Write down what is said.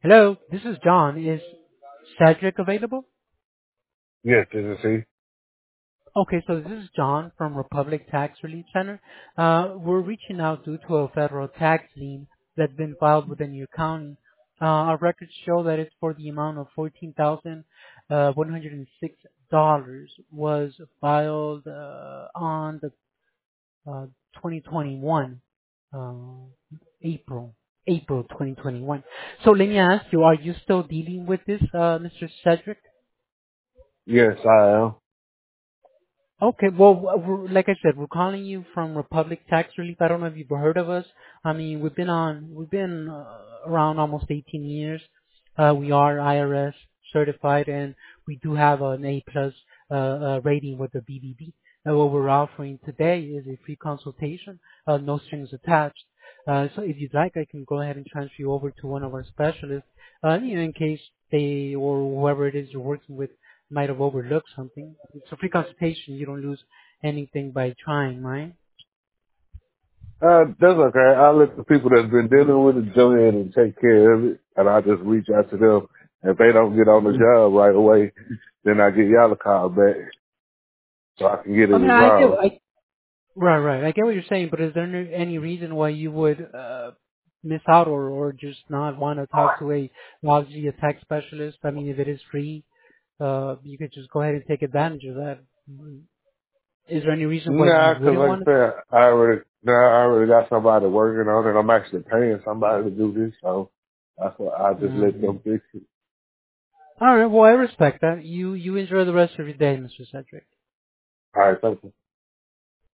Hello, this is John. Is Cedric available? Yes, this is he. Okay, so this is John from Republic Tax Relief Center. We're reaching out due to a federal tax lien that's been filed within your county. Our records show that it's for the amount of $14,106 was filed on the 2021 uh, April April 2021. So let me ask you, are you still dealing with this, Mr. Cedric? Yes, I am. Okay, well, like I said, we're calling you from Republic Tax Relief. I don't know if you've heard of us. I mean, we've been around almost 18 years. We are IRS certified, and we do have an A plus rating with the BBB. And what we're offering today is a free consultation, no strings attached. So if you'd like, I can go ahead and transfer you over to one of our specialists, in case they or whoever it is you're working with might have overlooked something. It's a free consultation. You don't lose anything by trying, right? That's okay. I let the people that's been dealing with it go ahead and take care of it, and I just reach out to them. If they don't get on the job right away, then I get y'all a call back so I can get it I mean, I get, resolved. right. I get what you're saying, but is there any reason why you would miss out or just not want to talk to a tax specialist? I mean, if it is free, you could just go ahead and take advantage of that. Is there any reason why you Nah, 'cause wouldn't like want I to? said, I already got somebody working on it. I'm actually paying somebody to do this, so that's why I just let Mm. them fix it. All right. Well, I respect that. You enjoy the rest of your day, Mr. Cedric. All right, thank you.